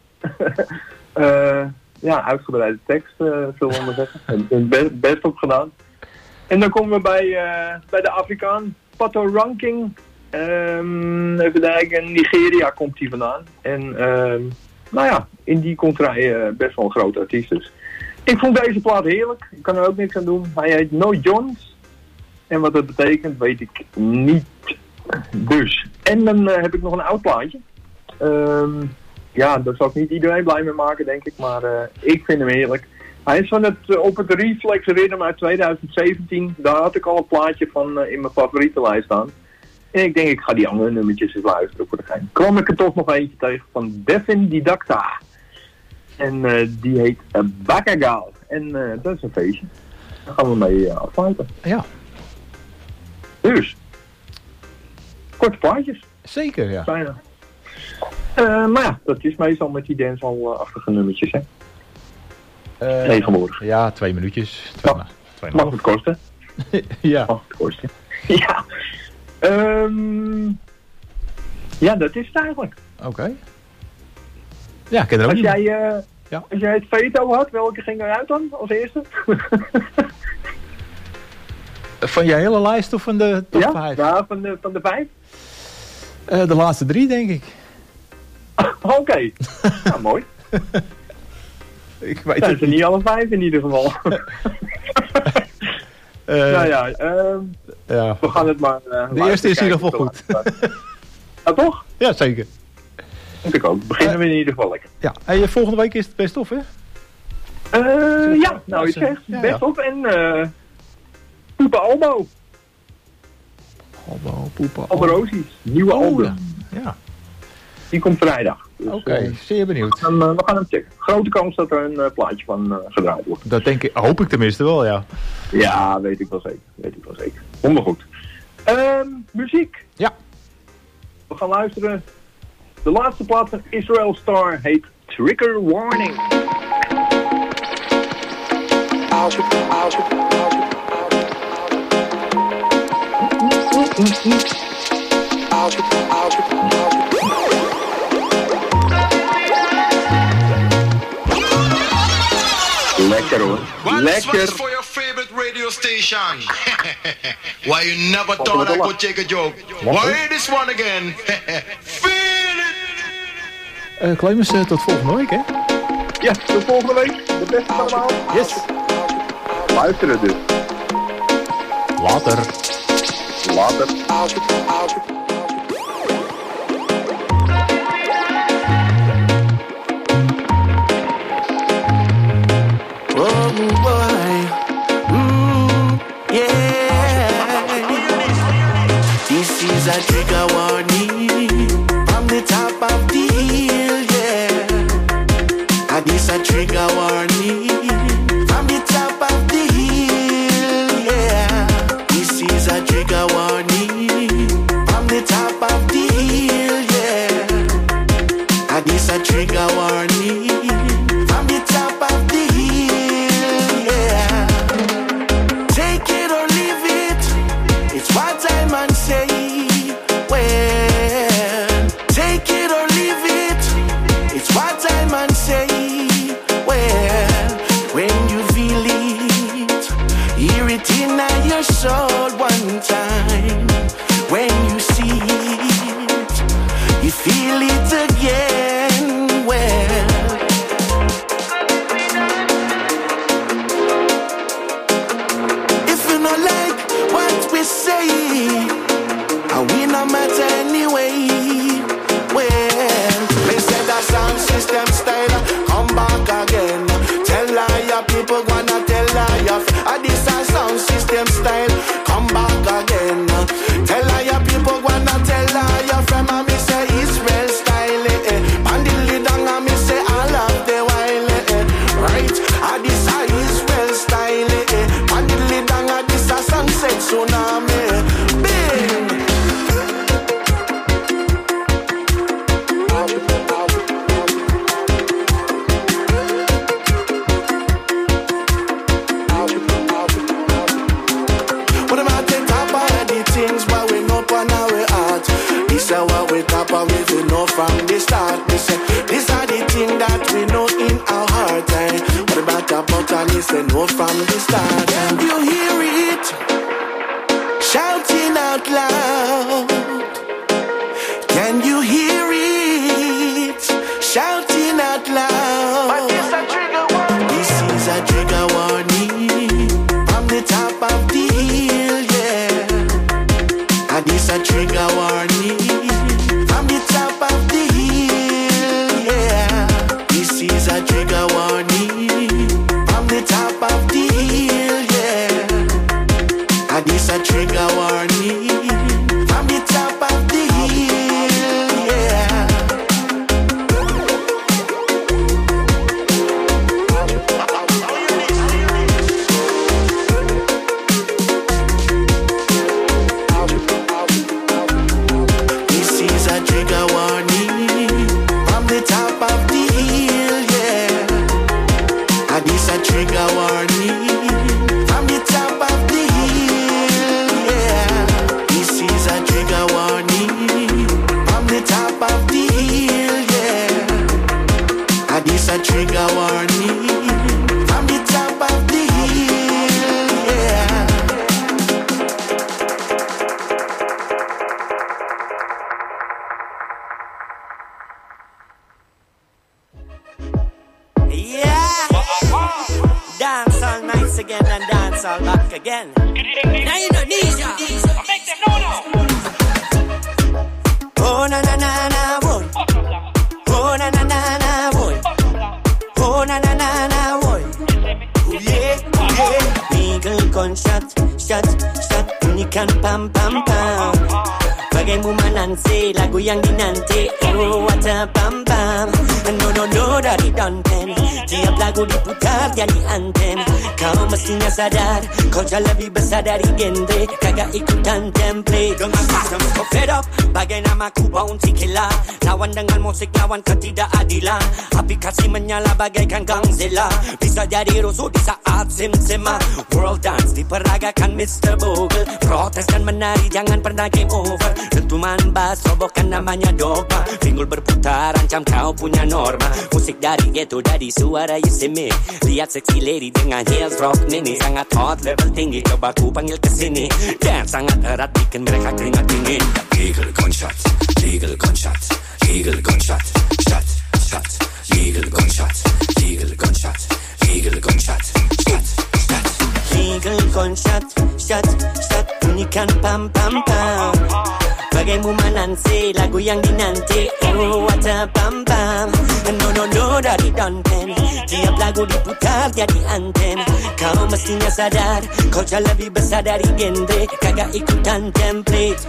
Ja, uitgebreide tekst, zullen we maar zeggen. Best op gedaan. En dan komen we bij de Afrikaan. Pato Ranking. Even kijken, Nigeria komt die vandaan. En nou ja, in die contraille best wel een grote artiest dus. Ik vond deze plaat heerlijk. Ik kan er ook niks aan doen. Hij heet No Jones. En wat dat betekent, weet ik niet. Dus. En dan heb ik nog een oud plaatje. Ja, daar zal ik niet iedereen blij mee maken, denk ik. Maar ik vind hem heerlijk. Hij is van op het Reflex Rhythm uit 2017. Daar had ik al een plaatje van in mijn favorietenlijst staan. En ik denk, ik ga die andere nummertjes eens luisteren voor de gein. Kwam ik er toch nog eentje tegen van Devin Didacta. En die heet Bakagal. En dat is een feestje. Daar gaan we mee afsluiten. Ja. Dus. Korte plaatjes. Zeker, ja. Bijna. Maar ja, dat is meestal met die dancehall-achtige nummertjes, hè. Tegenwoordig. Ja, 2 minuutjes. Mag het kosten? Ja. Mag het kosten. Ja. Ja, dat is het eigenlijk. Oké. Ja, ik ken er ook als jij het veto had, welke ging eruit dan als eerste? Van je hele lijst of van de top 5? Ja, van de 5. De laatste 3, denk ik. Oké. Nou, mooi. Ik weet het niet alle 5 in ieder geval. Nou ja, we gaan het maar... de eerste is in ieder geval goed. Ja, toch? Ja, zeker. Vind ik ook. Beginnen we in ieder geval lekker. Ja, en volgende week is het best of, hè? Ja, nou je zegt best of en Poepa Albo. Alberosies, nieuwe album. Ja. Die komt vrijdag. Dus, Oké, zeer benieuwd. We gaan hem checken. Grote kans dat er een plaatje van gedraaid wordt. Dat denk ik, hoop ik tenminste wel, ja. Ja, weet ik wel zeker. Komt goed. Muziek. Ja. We gaan luisteren. De laatste plaat van Israel Star heet Trigger Warning. Lekker hoor. Well, this one is Lekker. for your favorite radio station. Why you never thought I could take a joke? Why this one again? Feel it! Clemens, tot volgende week, hè? Ja, tot volgende week. De beste allemaal. Yes. Luisteren dus. Later. Later. Oh boy, yeah. This is a trigger warning from the top of the hill, yeah. And this a trigger warning from the top of the hill, yeah. This is a trigger warning from the top of the hill, yeah. And this a trigger warning from the top of the hill, yeah. Take it or leave it, it's what I man say. Well, take it or leave it, it's what I man say. Well, when you feel it, hear it in your soul one time. When you see it, you feel it again. Well, if you not like what we say, and we no matter anyway. Well, they said the sound system style come back again. Tell all your people gonna tell all your this a sound system style come back again. Tell all your people gonna tell all your friends. And me say Israel style, bandily down and me say all of the while, right? This a Israel style, bandily down and this a sunset tsunami. Bing. What about the top of the things, but we know on our heart. This is what we top of it, we know from the start. These are the things that we know in our heart. What about the button, is we know from the start. Can you hear it? Shouting out loud. Can you hear it? Shouting out loud. But this a trigger warning. This is a trigger warning from the top of the hill, yeah. And this a trigger warning from the top of the hill, yeah. This is a trigger warning from the top of the hill, yeah. And this a trigger warning from the top of the hill, yeah. This is a trigger warning from the top of the hill, yeah. And this a trigger warning from the top of the hill, yeah. This is a trigger warning from the top of the hill, yeah. And this a trigger warning from the top of the hill, yeah. Yeah, dance all nights again and dance all back again. Now you know Nisha. Make them know now. Oh na na na na boy. Oh na na na na boy. Oh na na na na boy. Oh yeah, yeah. Eagle gunshot, shot, shot. Unican pam pam pam. Bagay mo mananse, lago yang dinante. Oh what a pam pam. No no no dari danten. Tiap lagu diputar jadi anthem. Kau mestinya sadar, kau jauh lebih besar dari genre. Kagak ikutan template. Dengan sistem kau fed up, bagai namaku bounty killer. Lawan dengan musik, lawan ketidakadilan. Aplikasi menyala bagaikan Gangzilla. Bisa jadi rusuh di saat sim-sima. World dance diperagakan Mr. Bogle. Protes dan menari, jangan pernah game over. Tuman bass, robohkan namanya dogma. Pinggul berputar, ancam kau punya norma. Musik dari ghetto, dari suara Yeseme. Lihat seksi lady dengan heels rock mini. Sangat hot, level tinggi, coba ku panggil kesini. Dance sangat erat, bikin mereka keringat dingin. Eagle gunshot, eagle gunshot, eagle gunshot, shot, shot. Eagle gunshot, eagle gunshot, eagle gunshot, shot, shot. Eagle gunshot, shot, shot. Bunyikan pam pam pam. Bagai Mumananse, lagu yang dinanti. Oh, what a pam pam. No, no, no, dari Don Pen. Tiap lagu diputar jadi anthem. Kau mestinya sadar, kau jauh lebih besar dari genre. Kagak ikutan template.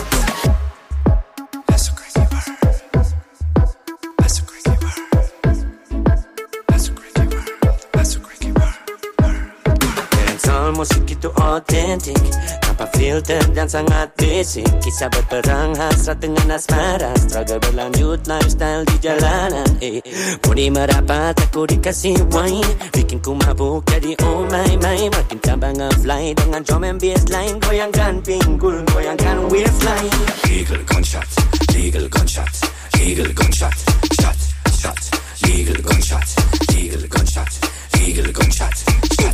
Musik itu otentik, tanpa filter dan sangat basic. Kisah berperang hasrat dengan asmara, struggle berlanjut lifestyle di jalanan. Body merapat aku dikasih wine, bikin ku mabuk jadi oh my my. Makin tambah nge-fly dengan drum and bass line. Goyangkan pinggul, goyangkan waveline. Eagle gunshot, eagle gunshot, eagle gunshot, shot, shot. Eagle gunshot, eagle gunshot, eagle gunshot, shot.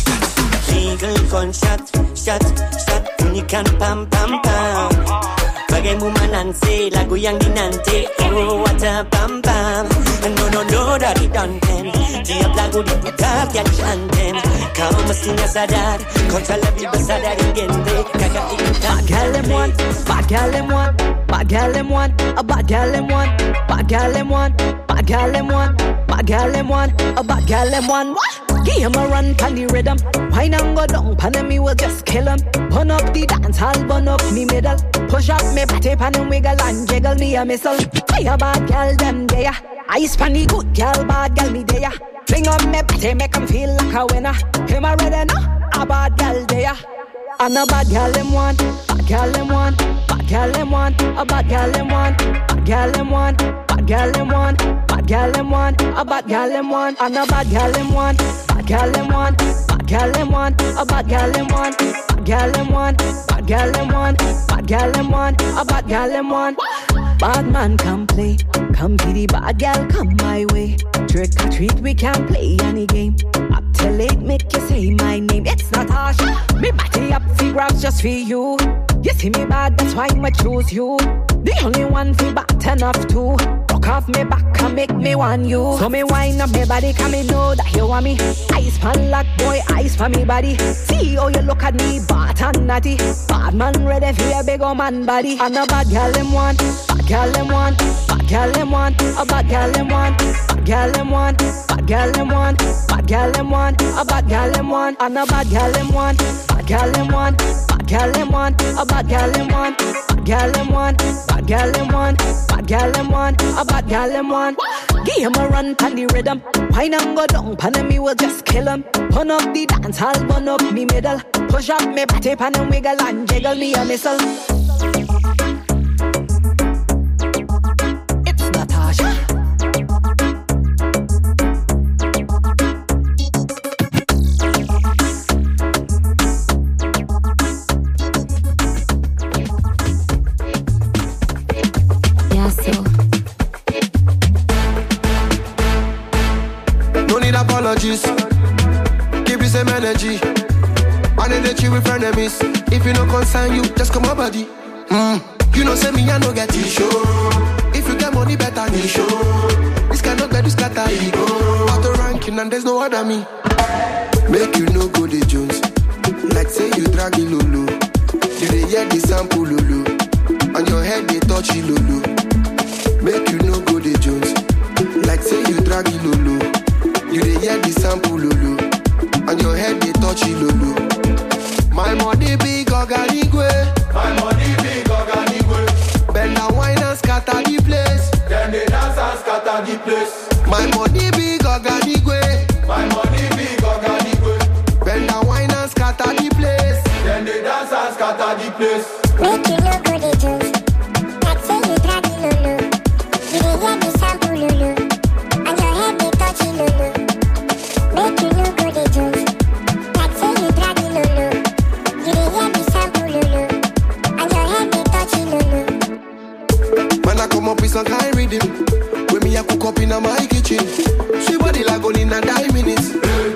Eagle gunshot, shot, shot. Bunyikan pam pam pam. Bagai Mumananse, lagu yang dinanti. Oh, what a pam pam. No, no, no, dari Don Pen. Tiap lagu diputar jadi anthem. Kau mestinya sadar, kau jauh lebih besar dari genre. Kagak ikutan. Bad gal them want, bad gal them want, bad gal them want, a bad gal them want, bad gal them want, bad gal them want, bad gal them want, a bad gal them want. Give him a run pan the rhythm. Wine and go down pan and me will just kill him. Burn up the dance hall, burn up me middle. Push up me body pan and wiggle and jiggle me a missile. Fire bad gal them there. Ice pan the good gal, bad gal me there. Fling up me body, make him feel like a winner. Him a ready now, a bad gal there. And a bad gal them want, bad gal them want, bad gal them want, a bad gal them want, bad gal them want, bad gal them want, bad gal them want, a bad gal them want, and a bad gal them want, bad gal them want, bad gal them want, a bad gal them want, bad gal them want, bad gal them want, bad gal them want, a bad gal them want. Bad man come play, come to the bad gal come my way. Trick or treat we can play any game. Up till late make you say my name. It's Natasha, me body up for grabs just for you. You see me bad, that's why I choose you. The only one for bad enough to rock off me back and make me want you. So me wind up me body, come me know that you want me. Ice pan lock boy, ice for me body. See how you look at me, bad and natty. Bad man ready for a big old man body. And a bad gal them want, bad gal them want, bad gal them want, a bad gal them want, bad gal them want, bad gal them want, bad gal them want, a bad gal them want, and a bad gal them want, bad gal them want, bad gal them want, a bad gal them want, bad gal them want, bad gal them want, bad gal them want, a bad gal them want. Give him a run pan the rhythm. Wine and go down pan and me will just kill him. Burn up the dance hall, burn up me middle. Push up me body pan and wiggle and jiggle me a missile. It's Natasha. No need apologies. Keep the same energy. I need to chill with frenemies. If you no concern you, just come on body. You know say me I no get issue. If you get money better me show. This cannot get this scatter ego. Out the ranking and there's no other me. Make you no go the Jones. Like say you drag it lulu. You dey hear the sample lulu. On your head they touch it lulu. Make you no go the Jones. Like say you drag it lulu. You dey hear the sample lulu. On your head they touch it lulu. My money big organigwe. My money big organigwe. Bend and wine and scatter the place. Then they dance and scatter the place. My money big organigwe. My money big organigwe. Bend and wine and scatter the place. Then they dance and scatter the place. Make you look good the juice. Like say you drag the lulu. You dey hear the sample lulu. On your head they touch it lulu. Make you look good the juice. Like say you drag the lulu. You dey hear the sample lulu. On your head they touch it lulu. cook up in my kitchen. She body like only in a 9 minutes.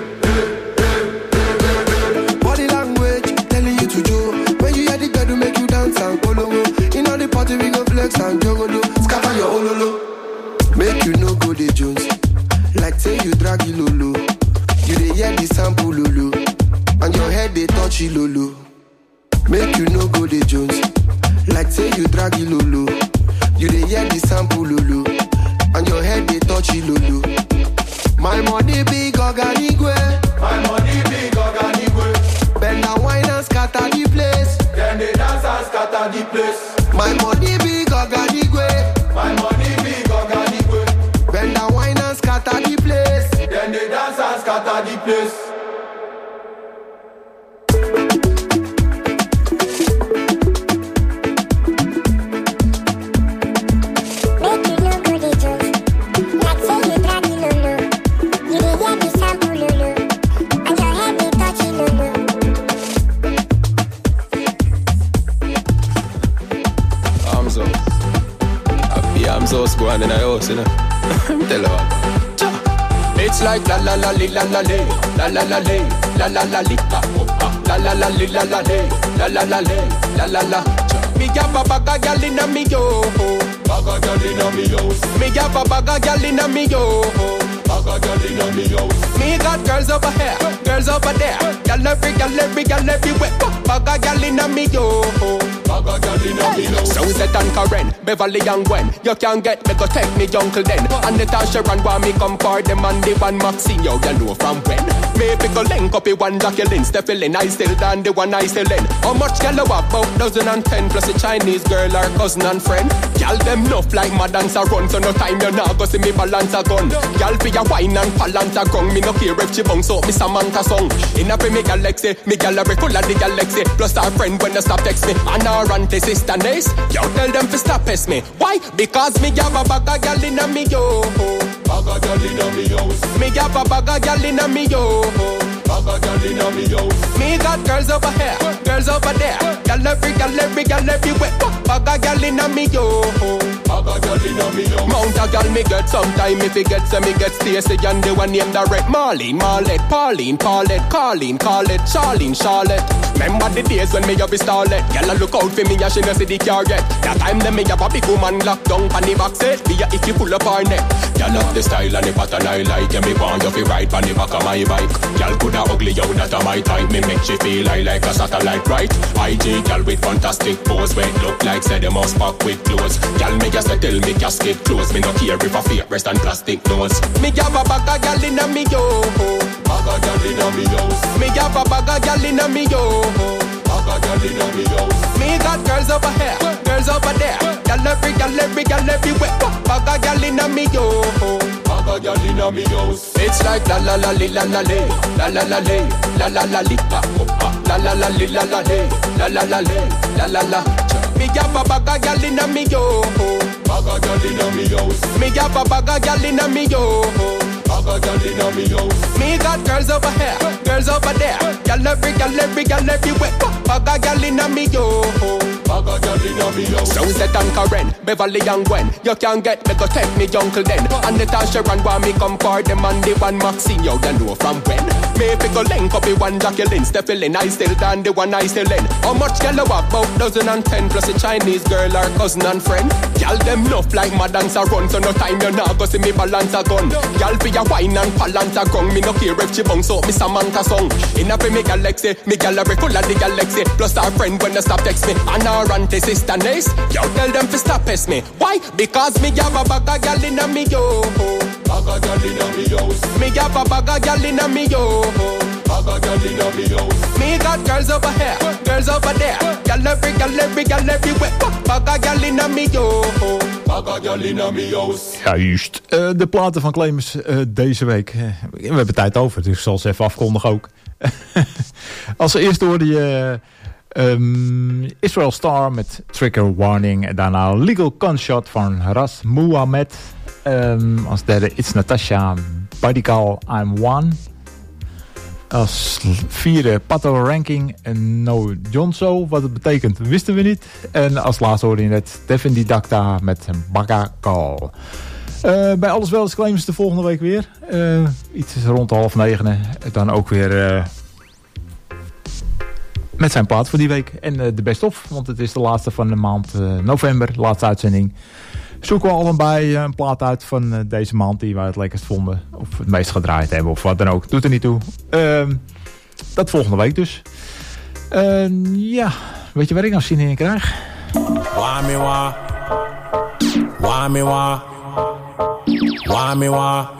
Body language telling you to do. When you hear the girl to make you dance and follow. In all the party we go flex and jogolo. Scatter your ololo. Make you no go the Jones. Like say you drag it lolo. You dey hear the sample lolo. And your head they touch it lolo. Make you no go the Jones. Like say you drag it lolo. You dey hear the sample lolo. And your head they touch it lolo. My money big organigwe. My money big organigwe. Bend and wine and scatter the place. Then they dance and scatter the place. My money big organigwe. My money big organigwe. Bend and wine and scatter the place. Then they dance and scatter the place. Going in the house, you know. Tell her. It's like la la la li la la li, la la la li, la la la li, la la la li la la li, la la la li, la la la. Me have a bag of gyal inna me yo, bag of gyal inna me house. Me have a bag of gyal inna me yo, bag of gyal inna me house. Me got girls over here, girls over there, gyal everywhere. Bag of gyal inna me yo. So Zed and Karen, Beverly and Gwen. You can't get me, go take me uncle then. And Natasha and want me come for them and the one Maxine. You know from when. Maybe go link up the one Jacqueline. Stephen, I still done the one I still in. How much girl you have? About 1,010 plus a Chinese girl or cousin and friend. Girl them enough like my dancer run. So no time you now go see me balance a gun. Girl be a wine and balance a gun. Me no care if she bounce up me Samantha song. In a me galaxy, me gal a full of the galaxy. Plus our friend when they stop text me. And our auntie sister nice. Yo tell them to stop pest me. Why? Because me have a bag of gal inna me yo. Bag of gal inna me house. Me have a bag of gal inna me yo. Bag of gal inna me house. Me got girls over here, girls over there. Gal everywhere. Bag of gal inna me yo. Bag of gal inna me house. Mount a gal me get sometime if he gets me get Stacey and the one named direct Marlene, Marlette, Pauline, Paulette, Carlene, Carlette, Charlene, Charlotte. Remember the days when me have a starlet. Gal a look out for me and she no see the car yet. That time them me have a big woman locked down on the back seat. Be a if you pull up her neck. Gal love the style and the pattern I like. And me want you fi ride on the back of my bike. Gal coulda ugly yo not a my type. Me make she feel like a satellite right. IG gal with fantastic pose. When look like say the most pack with clothes. Gal me just tell me casket close. Me no care if a fake rest and plastic nose. Me have a bag of gal inna me yo. Bag of gal inna me house. Me have a bag of gal inna me yo. Me got girls over here, girls over there. Gal everywhere. Bag of gal inna me yo. Bag of gal inna me house. It's like la la la li la la li, la la la li, la la la li, la la la li la la li, la la la li, la la la. Me have a bag of gal inna me yo. Bag of gal inna me house. Me have a bag of gal inna me yo. Me got girls over here, girls over there. Gal everywhere. Bag of gal inna me yo. So Zed and Karen, Beverly and Gwen. You can't get me, go take me uncle then. And Natasha and want me come for them and the one Maxine. You know from when. Maybe go link up the one Jacqueline. Stephen, I still done the one I still in. How much girl you have? About 1,010 plus a Chinese girl or cousin and friend. Gal them enough like my dancer run. So no time you now go see me balance a gun. Gal be a wine and balance a gun. Me no care if she bounce up me Samantha song. In a me galaxy, me gal a full of the galaxy. Plus our friend when they stop text me. And our auntie sister nice. Yo tell them to stop pest me. Why? Because me have a bag of gal inna me yo. Bag of gal inna me house. Me have a bag of gal inna me yo. Bag of gal inna me house. Me got girls over here, girls over there. Gal everywhere. Bag of gal inna me yo. Bag of gal inna me house. Juist. De platen van Clemens deze week. We hebben tijd over, dus ik zal ze even afkondigen ook. Als eerste hoorde je Israel Star met Trigger Warning. En daarna Legal Gunshot van Ras Muhammad. Als derde It's Natasha, Body Call, I'm One. Als vierde Pato Ranking en No Jonso. Wat het betekent wisten we niet. En als laatste hoorde je net Devin Didacta met Baga Call. Bij Alles Wel is Claims de volgende week weer. Iets rond 8:30. Dan ook weer met zijn plaat voor die week. En de best of, want het is de laatste van de maand november. Laatste uitzending. Zoeken we allebei een plaat uit van deze maand die wij het lekkerst vonden. Of het meest gedraaid hebben of wat dan ook. Doet er niet toe. Dat volgende week dus. Ja, weet je waar ik nou zin in krijg? Wamiwa. Wamiwa. Wamiwa.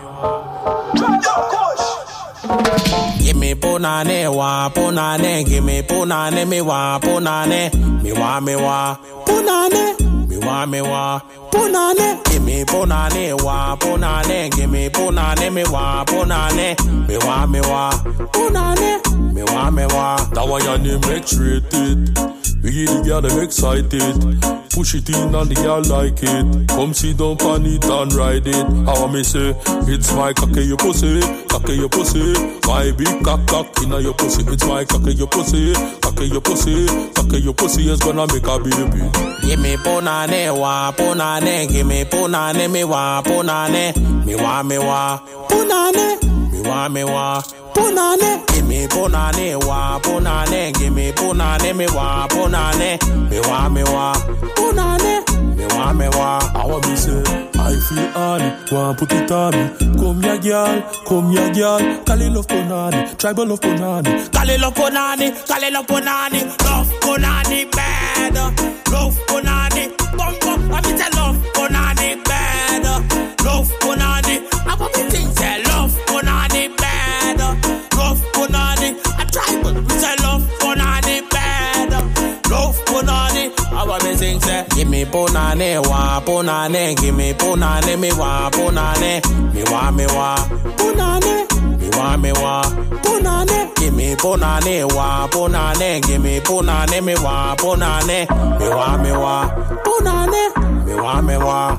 Give me punane, wa punane, give me punane, me wa punane, me wa punane, me wa punane, give me punane, wa punane, give me punane, me wa punane, me wa punane, me wa. That why your name X-rated. We get the girl them excited. Push it in and the girl like it. Come sit down on it and ride it. How I may say, it's my cocky your pussy, cocky your pussy. My big cock in your pussy. It's my cocky your pussy, cocky your pussy, cocky your pussy is gonna make a baby. Give me punane, wa punane, give me punane, me wa punane, me wa punane, me wa punane, give me punane, wa punane, give me punane, me wa punane, me wa punane, me wa. How I say, I feel on it, want put it on me. Come ya girl, call it love punani, tribal love punani, call it love punani, call it love punani, love punani bad, love punani, bum bum, I mean love punani bad, love punani, I want me things say love punani bad, love punani, a tribal, we say love punani bad, love punani, I want me things say, give me punani, wa punani, give me punani, me wa punani, me wa punani, me wa punani, give me punani, wa punani, give me punani, me wa punani, me wa punani, me wa.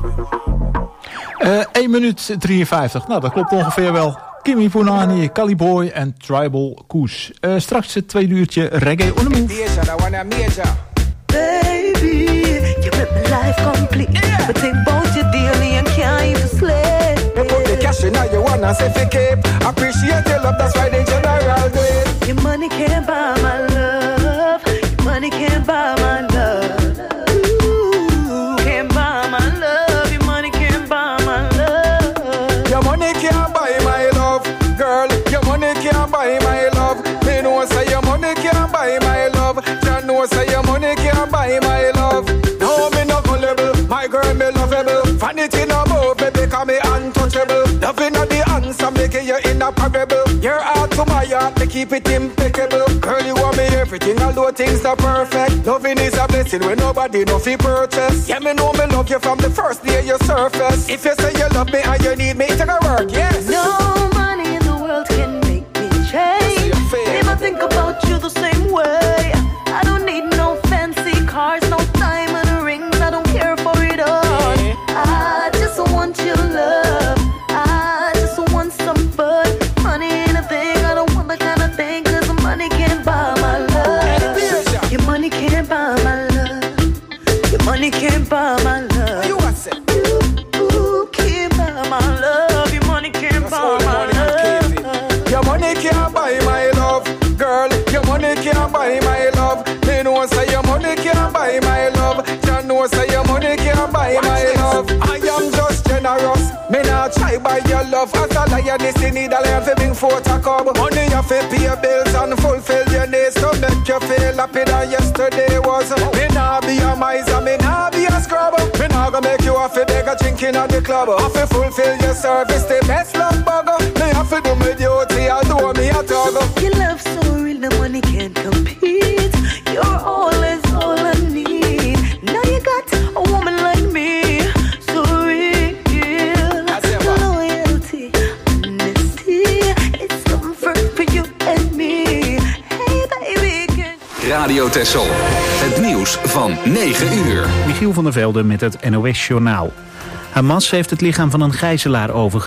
1 minuut 53. Nou, dat klopt ongeveer wel. Kimi Punani, Caliboy en Tribal Koes. Straks het tweede uurtje reggae on the move. Baby, you make my life complete. Yeah. But think about you daily and can't even sleep. You put the cash in now, you wanna say fi keep. Appreciate your love, that's why the general do it. Your money can't buy my love. Your money can't buy my love. Ooh, can't buy my love. Your money can't buy my love. Your money can't buy my love, girl. Your money can't buy my love. Me know say your money can't buy my love. Jah know say your money can't buy my love. No, me no gullible, my girl me lovable. Vanity no move, baby, call me untouchable. Loving of the answer, making you inoperable. Your heart to my heart, me keep it impeccable. Girl, you want me everything, although things are perfect. Loving is a blessing when nobody know fi purchase. Yeah, me know me love you from the first day you surface. If you say you love me and you need me, it's gonna work, yes. No money in the world can make me change. If I think about you the same way, I don't need no fancy cars, no diamond rings. I don't care for it all. I just want your love. I just want some fun. Money ain't a thing. I don't want that kind of thing. 'Cause the money can't buy my love. Your money can't buy my love. Your money can't buy my love. You can't buy my love. Your money can't buy my love. Your money can't buy my love, girl. Your money can't buy my love. Me know say your money can't buy my love. Jah know say your money can't buy my love. I am just generous. Me not try buy your love. As a lioness in need a lion fi bring forth a cub. Money you fi pay your bills and fulfill your needs to make you feel happy than yesterday was. Me nah be a miser, me nah be a scrub. Me nah go make you a fi beg a drinking at the club. I fi fulfill your service, the best love bugger. Me have to do my duty, although me a dog. Your love so real, the money can't compete. You're always all I need. Now you got a woman like me, so real. Loyalty, honesty, it's comfort for you and me. Hey baby, Radio Texel. Het nieuws van 9 uur. Michiel van der Velde met het NOS-journaal. Hamas heeft het lichaam van een gijzelaar overgegeven.